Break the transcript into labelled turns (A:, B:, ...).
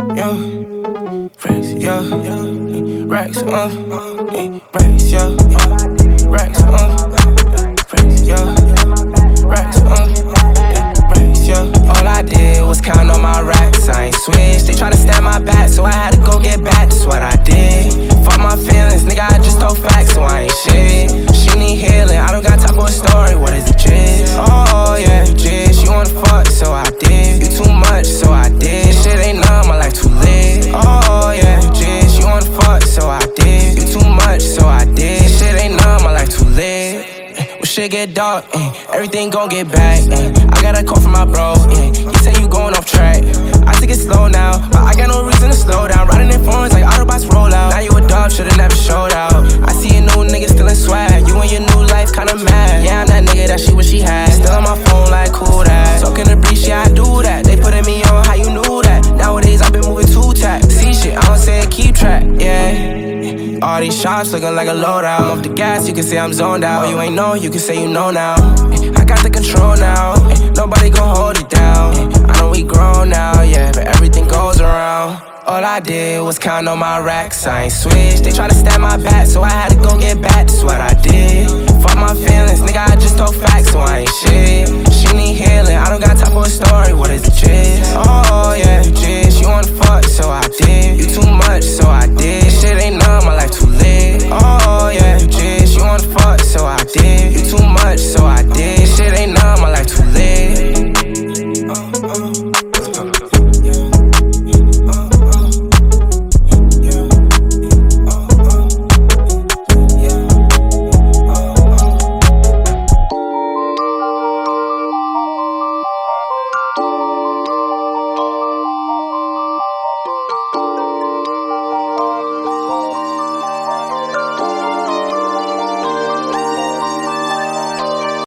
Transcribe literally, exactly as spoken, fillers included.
A: yeah. Racks, yeah, racks, uh, racks, yeah, racks, uh, racks, yeah, racks, uh, racks, yeah. All I did was count on my racks, I ain't switched. They tryna stab my back, so I had to go get back, that's what I did. Fuck my feelings, nigga, I just told facts, so I ain't shit. She need healing, I don't got time for a story, what is the gist? Oh yeah, gist, you wanna fuck, so I did. You too much, so I did. Shit ain't none, my life too lit. Oh yeah, gist, you wanna fuck, so I did. You too much, so I did. Shit ain't none, my life too lit. When shit get dark, eh, everything gon' get back. Eh. I got a call from my bro, eh. He say you going off track. I think it's slow now, but I got no reason to slow down. Riding in phones like Autobots roll out. Now you a dog, should've never showed out. I see a new nigga still in swag. You and your new life kinda mad. Yeah, I'm that nigga that she wish she had. Still on my phone like who that? Soaking the breeze, yeah, I do that. They putting me on, how you knew that? Nowadays I've been moving too tack. See shit, I don't say it, keep track, yeah. All these shots looking like a loadout. I'm off the gas, you can say I'm zoned out. You ain't know, you can say you know now. I got the control now, nobody gon' hold it down. I know we grown now, yeah, but everything goes around. All I did was count on my racks, I ain't switched. They tryna stab my back, so I had to go get back, that's what I did. Fuck my feelings, nigga, I just told facts, so I ain't shit. She need healing, I don't got time for a story, what is the gist?